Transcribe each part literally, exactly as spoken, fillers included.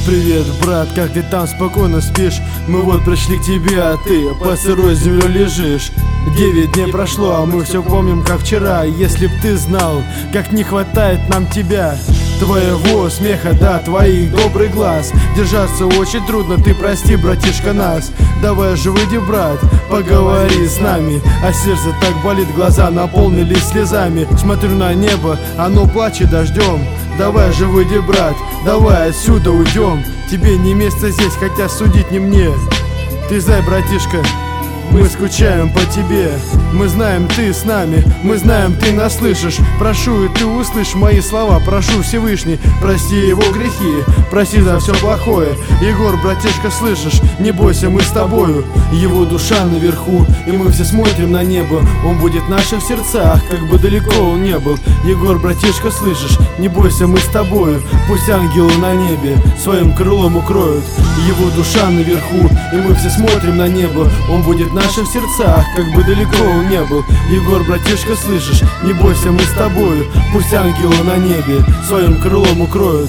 Привет, брат, как ты там спокойно спишь? Мы вот пришли к тебе, а ты по сырой земле лежишь. Девять дней прошло, а мы все помним как вчера. Если б ты знал, как не хватает нам тебя, твоего смеха, да, твоих добрый глаз. Держаться очень трудно, ты прости, братишка, нас. Давай же выйди, брат, поговори с нами. А сердце так болит, глаза наполнились слезами. Смотрю на небо, оно плачет дождем. Давай же выйди, брат, давай отсюда уйдем. Тебе не место здесь, хотя судить не мне. Ты знай, братишка, мы скучаем по тебе. Мы знаем, ты с нами, мы знаем, ты нас слышишь. Прошу, и ты услышь мои слова. Прошу, Всевышний, прости его грехи, прости за все плохое. Егор, братишка, слышишь, не бойся, мы с тобою. Его душа наверху, и мы все смотрим на небо. Он будет в наших сердцах, как бы далеко он не был. Егор, братишка, слышишь, не бойся, мы с тобою. Пусть ангелы на небе своим крылом укроют. Его душа наверху, и мы все смотрим на небо. Он будет в наших сердцах, как бы далеко он не был. Егор, братишка, слышишь, не бойся, мы с тобою. Пусть ангелы на небе своим крылом укроют.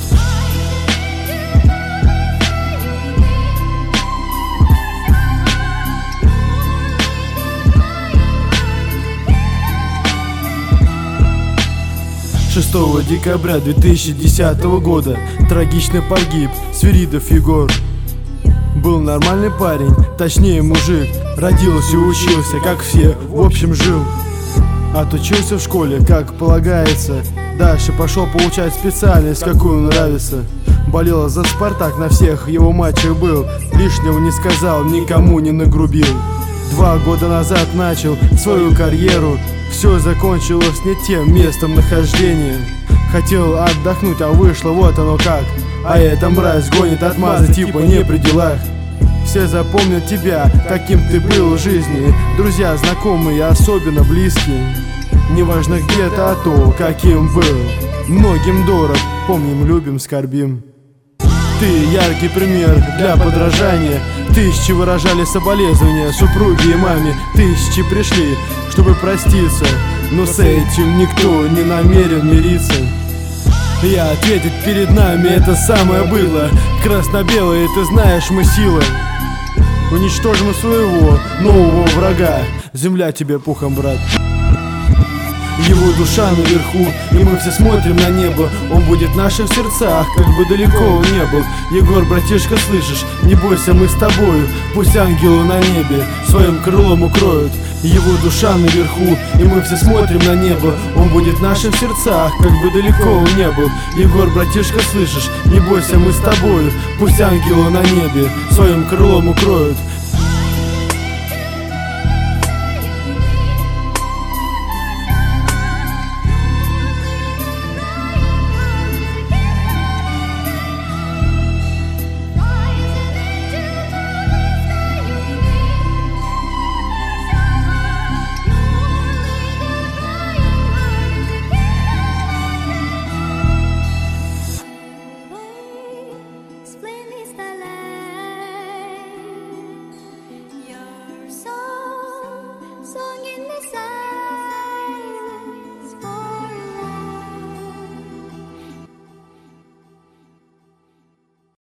шестого декабря две тысячи десятого года трагично погиб Свиридов Егор. Был нормальный парень, точнее мужик. Родился и учился, как все, в общем жил. Отучился в школе, как полагается. Дальше пошел получать специальность, какую нравится. Болел за Спартак, на всех его матчах был. Лишнего не сказал, никому не нагрубил. Два года назад начал свою карьеру. Все закончилось не тем местом нахождения. Хотел отдохнуть, а вышло вот оно как. А эта мразь гонит отмазы, типа не при делах. Все запомнят тебя, каким ты был в жизни. Друзья, знакомые, особенно близкие. Неважно где-то, а то, каким был. Многим дорог, помним, любим, скорбим. Ты яркий пример для подражания. Тысячи выражали соболезнования супруге и маме. Тысячи пришли, чтобы проститься, но с этим никто не намерен мириться. Я ответить перед нами, это самое было. Красно-белое, ты знаешь, мы сила. Уничтожим своего нового врага. Земля тебе пухом, брат. Его душа наверху, и мы все смотрим на небо. Он будет в наших сердцах, как бы далеко он не был. Егор, братишка, слышишь, не бойся, мы с тобою. Пусть ангелы на небе своим крылом укроют. Его душа наверху, и мы все смотрим на небо. Он будет в наших сердцах, как бы далеко он не был. Егор, братишка, слышишь, не бойся, мы с тобою. Пусть ангелы на небе своим крылом укроют.